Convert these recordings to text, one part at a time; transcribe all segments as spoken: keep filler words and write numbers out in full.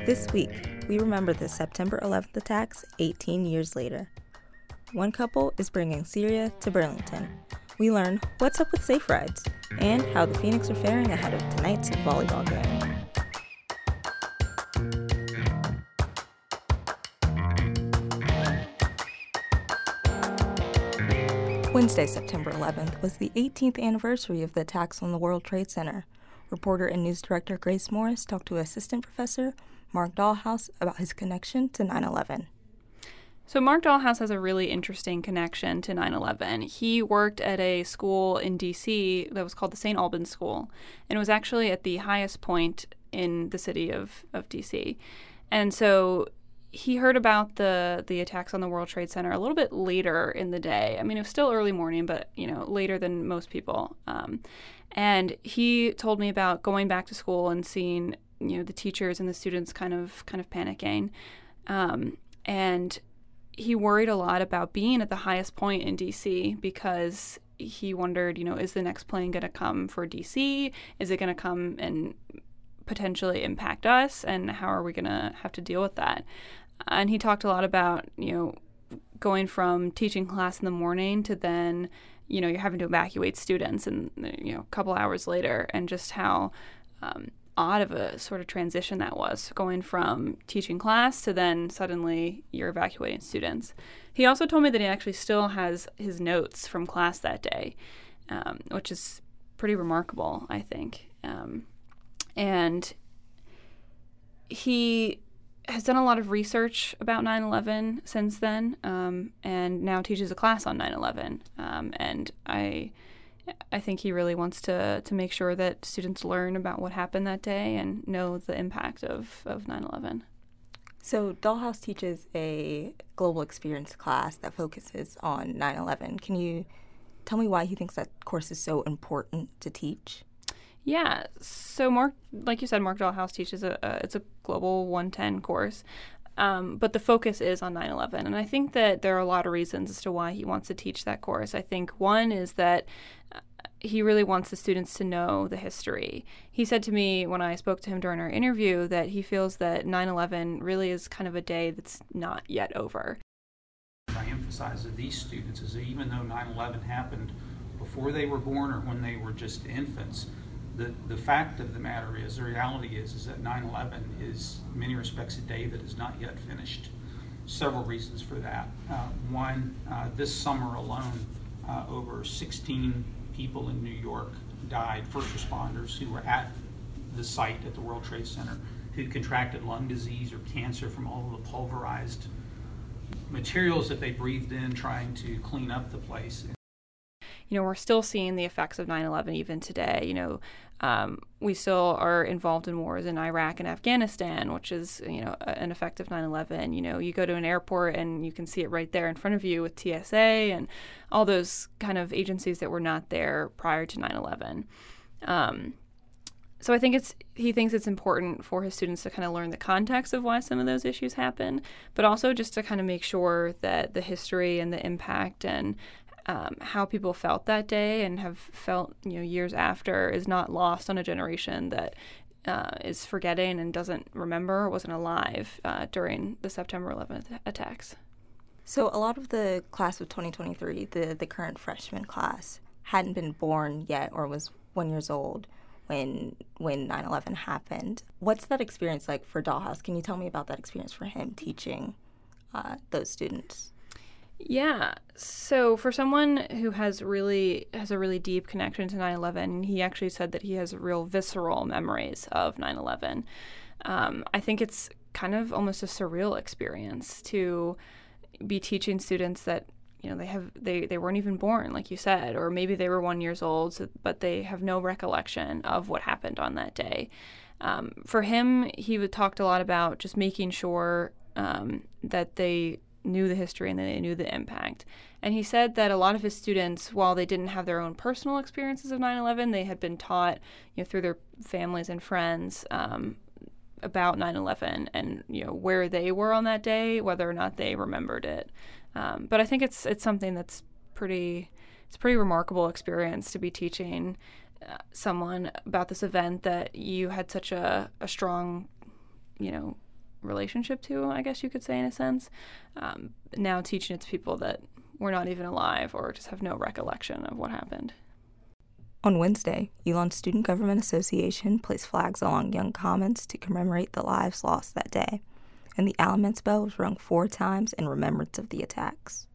This week, we remember the September eleventh attacks eighteen years later. One couple is bringing Syria to Burlington. We learn what's up with safe rides and how the Phoenix are faring ahead of tonight's volleyball game. Wednesday, September eleventh, was the eighteenth anniversary of the attacks on the World Trade Center. Reporter and news director Grace Morris talked to assistant professor Mark Dahlhaus about his connection to nine eleven. So Mark Dahlhaus has a really interesting connection to nine eleven. He worked at a school in D C that was called the Saint Albans School, and it was actually at the highest point in the city of, of D C. And so he heard about the the attacks on the World Trade Center a little bit later in the day. I mean, it was still early morning, but, you know, later than most people. Um, and he told me about going back to school and seeing, you know, the teachers and the students kind of kind of panicking. Um, and he worried a lot about being at the highest point in D C because he wondered, you know, is the next plane going to come for D C? Is it going to come and potentially impact us? And how are we going to have to deal with that? And he talked a lot about, you know, going from teaching class in the morning to then, you know, you're having to evacuate students and, you know, a couple hours later, and just how um, odd of a sort of transition that was, going from teaching class to then suddenly you're evacuating students. He also told me that he actually still has his notes from class that day, um, which is pretty remarkable, I think. Um, and he has done a lot of research about nine eleven since then, um, and now teaches a class on nine eleven. Um, and I I think he really wants to, to make sure that students learn about what happened that day and know the impact of, of nine eleven. So Dahlhaus teaches a global experience class that focuses on nine eleven. Can you tell me why he thinks that course is so important to teach? Yeah, so Mark, like you said, Mark Dahlhaus teaches a, a it's a global one ten course, um, but the focus is on nine eleven. And I think that there are a lot of reasons as to why he wants to teach that course. I think one is that uh, he really wants the students to know the history. He said to me when I spoke to him during our interview that he feels that nine eleven really is kind of a day that's not yet over. I emphasize to these students is that even though nine eleven happened before they were born or when they were just infants, The, the fact of the matter is, the reality is, is that nine eleven is, in many respects, a day that is not yet finished. Several reasons for that. Uh, one, uh, this summer alone, uh, over sixteen people in New York died, first responders who were at the site at the World Trade Center, who contracted lung disease or cancer from all of the pulverized materials that they breathed in trying to clean up the place. You know, we're still seeing the effects of nine eleven even today. You know, um, we still are involved in wars in Iraq and Afghanistan, which is, you know, an effect of nine eleven. You know, you go to an airport and you can see it right there in front of you with T S A and all those kind of agencies that were not there prior to nine eleven. Um, so I think it's he thinks it's important for his students to kind of learn the context of why some of those issues happen, but also just to kind of make sure that the history and the impact and Um, how people felt that day and have felt, you know, years after is not lost on a generation that uh, is forgetting and doesn't remember or wasn't alive uh, during the September eleventh attacks. So a lot of the class of twenty twenty-three, the, the current freshman class, hadn't been born yet or was one years old when when nine eleven happened. What's that experience like for Dahlhaus? Can you tell me about that experience for him teaching uh, those students? Yeah. So for someone who has really has a really deep connection to nine eleven, he actually said that he has real visceral memories of nine eleven. Um, I think it's kind of almost a surreal experience to be teaching students that, you know, they have they, they weren't even born, like you said, or maybe they were one years old, so, but they have no recollection of what happened on that day. Um, for him, he would talked a lot about just making sure um, that they knew the history and that they knew the impact. And he said that a lot of his students, while they didn't have their own personal experiences of nine eleven, they had been taught, you know, through their families and friends um, about nine eleven and, you know, where they were on that day, whether or not they remembered it. Um, but I think it's it's something that's pretty, it's a pretty remarkable experience to be teaching uh, someone about this event that you had such a, a strong, you know, relationship to, I guess you could say in a sense. Um, now teaching it to people that were not even alive or just have no recollection of what happened. On Wednesday, Elon Student Government Association placed flags along Young Commons to commemorate the lives lost that day, and the Alamance bell was rung four times in remembrance of the attacks.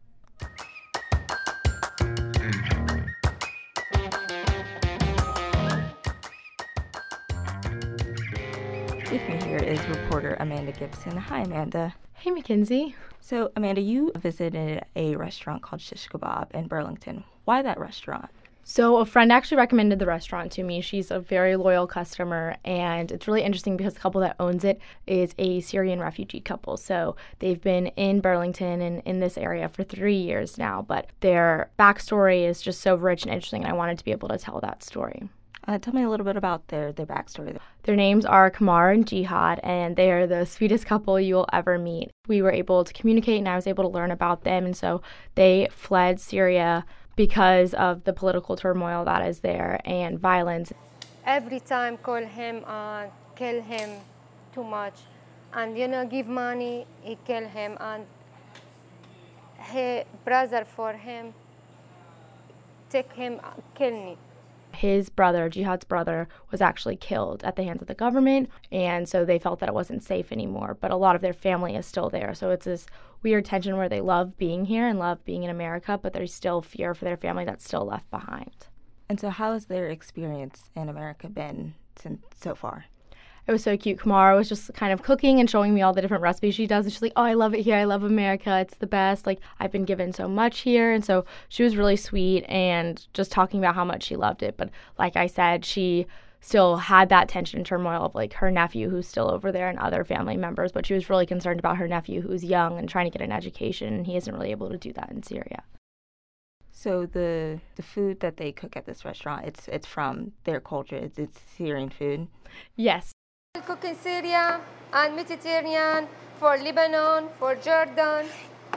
With me here is reporter Amanda Gibson. Hi, Amanda. Hey, Mackenzie. So, Amanda, you visited a restaurant called Shish Kebab in Burlington. Why that restaurant? So a friend actually recommended the restaurant to me. She's a very loyal customer, and it's really interesting because the couple that owns it is a Syrian refugee couple. So they've been in Burlington and in this area for three years now, but their backstory is just so rich and interesting, and I wanted to be able to tell that story. Uh, tell me a little bit about their, their backstory. Their names are Kamar and Jihad, and they are the sweetest couple you will ever meet. We were able to communicate, and I was able to learn about them, and so they fled Syria because of the political turmoil that is there and violence. Every time call him and kill him too much, and you know give money, he kill him, and his brother for him take him kill me. His brother, Jihad's brother, was actually killed at the hands of the government, and so they felt that it wasn't safe anymore. But a lot of their family is still there, so it's this weird tension where they love being here and love being in America, but there's still fear for their family that's still left behind. And so how has their experience in America been since so far? It was so cute. Kamara was just kind of cooking and showing me all the different recipes she does. And she's like, oh, I love it here. I love America. It's the best. Like, I've been given so much here. And so she was really sweet and just talking about how much she loved it. But like I said, she still had that tension and turmoil of like her nephew who's still over there and other family members. But she was really concerned about her nephew who's young and trying to get an education. And he isn't really able to do that in Syria. So the the food that they cook at this restaurant, it's it's from their culture. It's, it's Syrian food. Yes. Cook in Syria and Mediterranean, for Lebanon, for Jordan.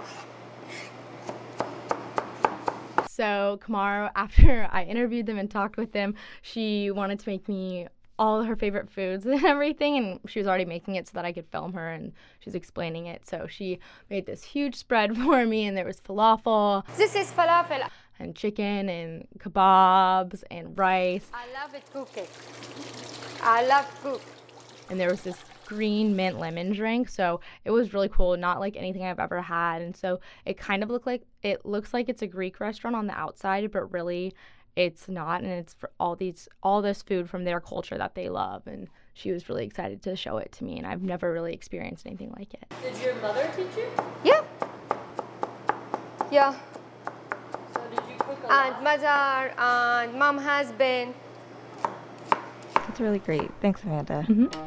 So Kamar, after I interviewed them and talked with them, she wanted to make me all her favorite foods and everything, and she was already making it so that I could film her, and she was explaining it. So she made this huge spread for me, and there was falafel. This is falafel. And chicken and kebabs and rice. I love it cooking. I love cook. And there was this green mint lemon drink, so it was really cool, not like anything I've ever had. And so it kind of looked like, it looks like it's a Greek restaurant on the outside, but really it's not, and it's for all these, all this food from their culture that they love. And she was really excited to show it to me, and I've never really experienced anything like it. Did your mother teach you? Yeah. Yeah. So did you cook a lot? And mother and mom husband. That's really great. Thanks, Amanda. Mm-hmm.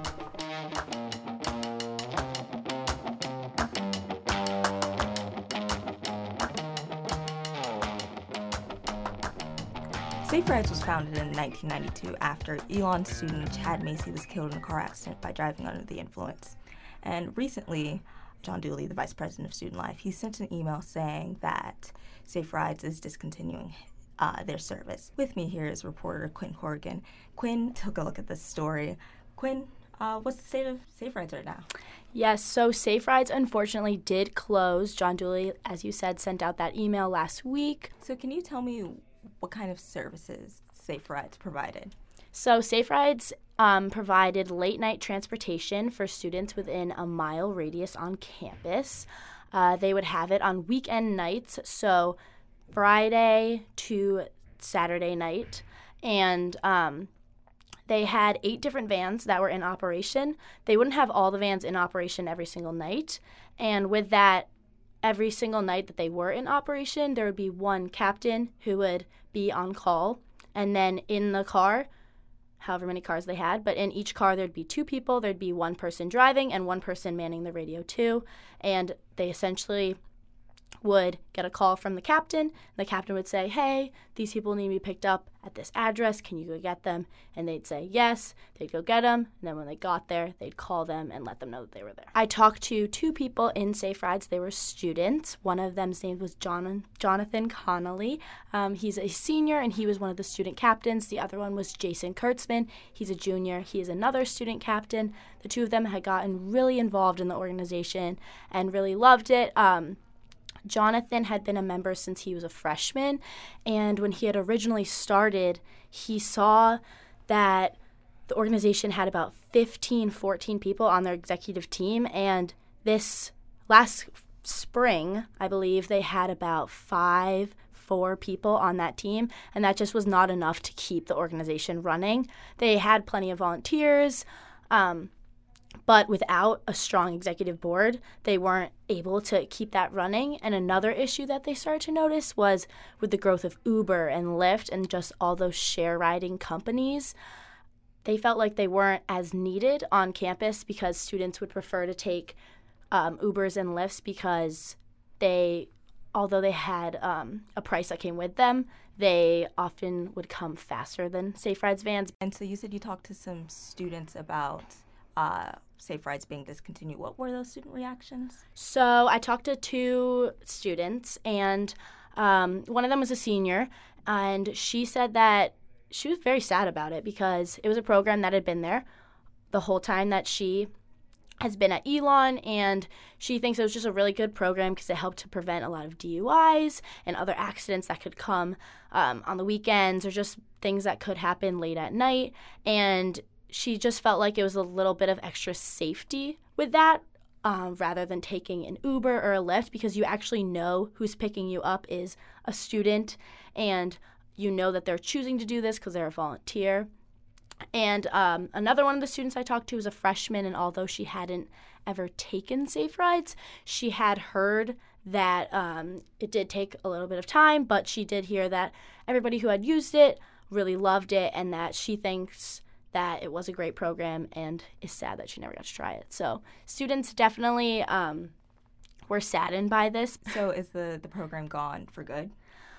Safe Rides was founded in nineteen ninety-two after Elon student Chad Macy was killed in a car accident by driving under the influence. And recently, John Dooley, the vice president of Student Life, he sent an email saying that Safe Rides is discontinuing uh, their service. With me here is reporter Quinn Corrigan. Quinn took a look at this story. Quinn, uh, what's the state of Safe Rides right now? Yes, so Safe Rides unfortunately did close. John Dooley, as you said, sent out that email last week. So can you tell me what kind of services Safe Rides provided? So Safe Rides um, provided late-night transportation for students within a mile radius on campus. Uh, they would have it on weekend nights, so Friday to Saturday night. And um, they had eight different vans that were in operation. They wouldn't have all the vans in operation every single night. And with that, every single night that they were in operation, there would be one captain who would be on call. And then in the car, however many cars they had, but in each car there'd be two people. There'd be one person driving and one person manning the radio too. And they essentially would get a call from the captain. The captain would say, hey, these people need to be picked up at this address. Can you go get them? And they'd say yes. They'd go get them. And then when they got there, they'd call them and let them know that they were there. I talked to two people in Safe Rides. They were students. One of them's name was John- Jonathan Connolly. Um, he's a senior, and he was one of the student captains. The other one was Jason Kurtzman. He's a junior. He is another student captain. The two of them had gotten really involved in the organization and really loved it. Um, Jonathan had been a member since he was a freshman, and when he had originally started, he saw that the organization had about fifteen, fourteen people on their executive team, and this last spring, I believe, they had about five, four people on that team, and that just was not enough to keep the organization running. They had plenty of volunteers, um, but without a strong executive board, they weren't able to keep that running. And another issue that they started to notice was with the growth of Uber and Lyft and just all those share riding companies, they felt like they weren't as needed on campus because students would prefer to take um, Ubers and Lyfts because they, although they had um, a price that came with them, they often would come faster than Safe Rides vans. And so you said you talked to some students about Uh, Safe Rides being discontinued. What were those student reactions? So I talked to two students, and um, one of them was a senior, and she said that she was very sad about it because it was a program that had been there the whole time that she has been at Elon, and she thinks it was just a really good program because it helped to prevent a lot of D U Is and other accidents that could come um, on the weekends or just things that could happen late at night. And she just felt like it was a little bit of extra safety with that um, rather than taking an Uber or a Lyft, because you actually know who's picking you up is a student, and you know that they're choosing to do this because they're a volunteer. And um, another one of the students I talked to was a freshman, and although she hadn't ever taken Safe Rides, she had heard that um, it did take a little bit of time, but she did hear that everybody who had used it really loved it, and that she thinks that it was a great program and is sad that she never got to try it. So students definitely um, were saddened by this. So is the, the program gone for good?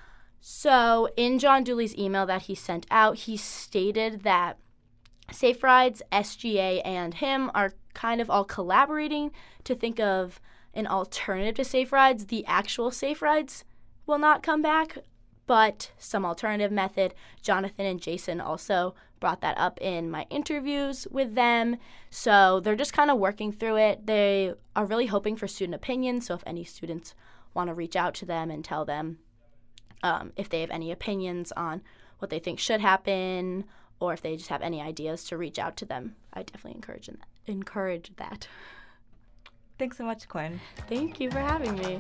So in John Dooley's email that he sent out, he stated that Safe Rides, S G A, and him are kind of all collaborating to think of an alternative to Safe Rides. The actual Safe Rides will not come back, but some alternative method. Jonathan and Jason also brought that up in my interviews with them. So they're just kind of working through it. They are really hoping for student opinions. So if any students want to reach out to them and tell them um, if they have any opinions on what they think should happen, or if they just have any ideas, to reach out to them, I definitely encourage that. Encourage that. Thanks so much, Quinn. Thank you for having me.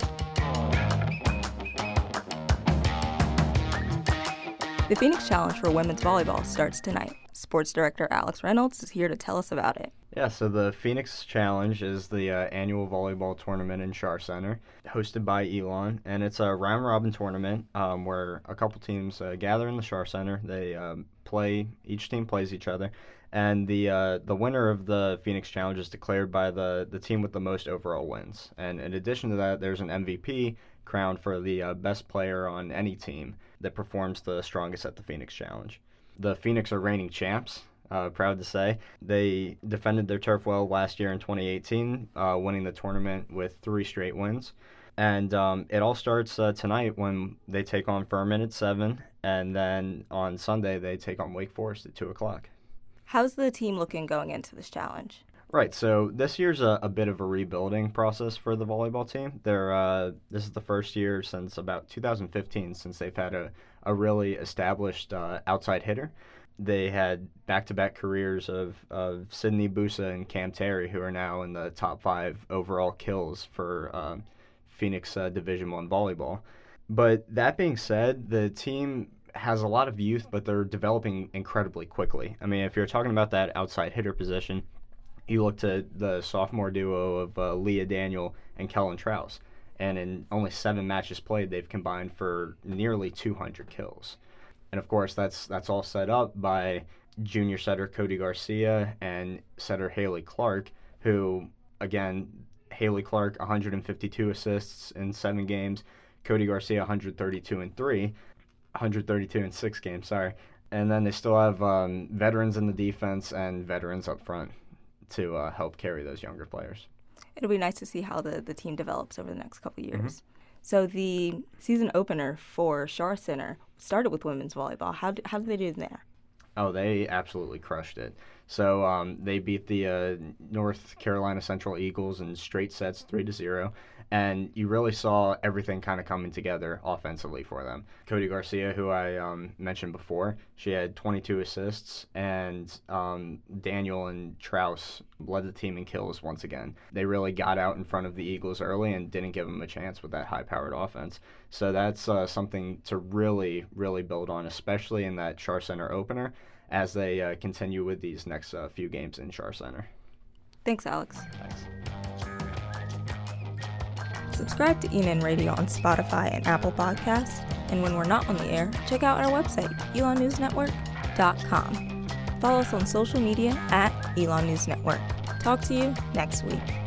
The Phoenix Challenge for women's volleyball starts tonight. Sports director Alex Reynolds is here to tell us about it. Yeah, so the Phoenix Challenge is the uh, annual volleyball tournament in Schar Center, hosted by Elon, and it's a round-robin tournament um, where a couple teams uh, gather in the Schar Center. They um, play, each team plays each other, and the uh, the winner of the Phoenix Challenge is declared by the, the team with the most overall wins. And in addition to that, there's an M V P crowned for the uh, best player on any team that performs the strongest at the Phoenix Challenge. The Phoenix are reigning champs, uh, proud to say. They defended their turf well last year in twenty eighteen, uh, winning the tournament with three straight wins. And um, it all starts uh, tonight when they take on Furman at seven, and then on Sunday they take on Wake Forest at two o'clock. How's the team looking going into this challenge? Right, so this year's a, a bit of a rebuilding process for the volleyball team. They're uh, this is the first year since about two thousand fifteen since they've had a, a really established uh, outside hitter. They had back-to-back careers of, of Sydney Busa and Cam Terry, who are now in the top five overall kills for uh, Phoenix uh, Division One volleyball. But that being said, the team has a lot of youth, but they're developing incredibly quickly. I mean, if you're talking about that outside hitter position, you look to the sophomore duo of uh, Leah Daniel and Kellen Trouse, and in only seven matches played, they've combined for nearly two hundred kills. And of course, that's that's all set up by junior setter Cody Garcia and setter Haley Clark, who, again, Haley Clark, one hundred fifty-two assists in seven games. Cody Garcia, one hundred thirty-two in three. one hundred thirty-two in six games, sorry. And then they still have um, veterans in the defense and veterans up front to uh, help carry those younger players. It'll be nice to see how the, the team develops over the next couple of years. Mm-hmm. So the season opener for Schar Center started with women's volleyball. How, d- how did they do there? Oh, they absolutely crushed it. So um, they beat the uh, North Carolina Central Eagles in straight sets, three to zero, and you really saw everything kind of coming together offensively for them. Cody Garcia, who I um, mentioned before, she had twenty-two assists, and um, Daniel and Traus led the team in kills once again. They really got out in front of the Eagles early and didn't give them a chance with that high-powered offense. So that's uh, something to really, really build on, especially in that Schar Center opener, as they uh, continue with these next uh, few games in Schar Center. Thanks, Alex. Thanks. Subscribe to E N N Radio on Spotify and Apple Podcasts, and when we're not on the air, check out our website, elon news network dot com. Follow us on social media at Elon News Network. Talk to you next week.